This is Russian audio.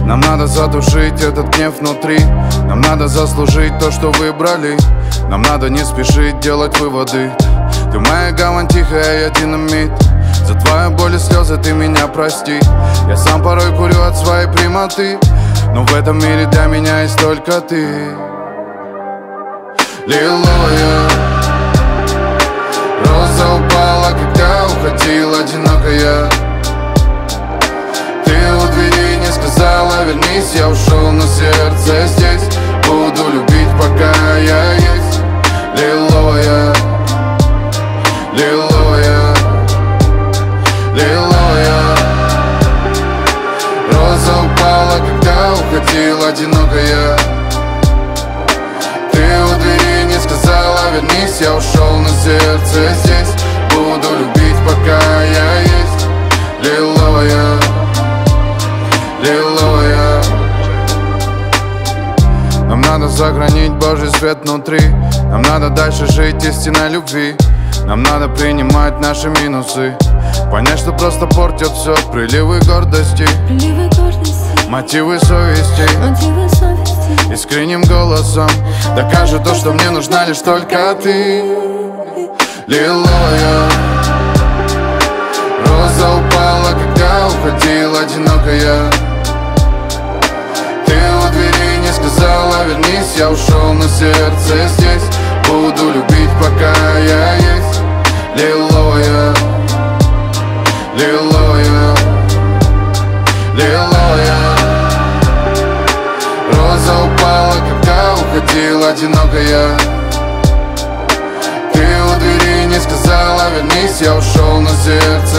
Нам надо задушить этот гнев внутри. Нам надо заслужить то, что выбрали. Нам надо не спешить делать выводы. Ты моя гавань тихая, я динамит. За твою боль и слезы ты меня прости. Я сам порой курю от своей прямоты, но в этом мире для меня есть только ты. Лиловая роза упала, когда уходил одинокая. Ты у двери не сказала вернись, я ушел, но сердце здесь. Буду любить, пока я есть. Лиловая, лиловая, лиловая роза упала, когда уходил одинокая. Ты у двери не сказала вернись, я ушел, но сердце здесь. Буду любить, пока я есть. Лиловая, лиловая. Нам надо сохранить Божий свет внутри. Нам надо дальше жить истинной любви. Нам надо принимать наши минусы, понять, что просто портят все приливы гордости, мотивы совести. Искренним голосом докажу то, что мне нужна лишь только ты. Лиловая роза упала, когда уходил одинокая. Ты у двери не сказала вернись, я ушел, но сердце здесь. Буду любить, пока я есть. Лиловая, лиловая, лиловая роза упала, когда уходил одинокая. Ты у двери не сказала вернись, я ушел, но сердце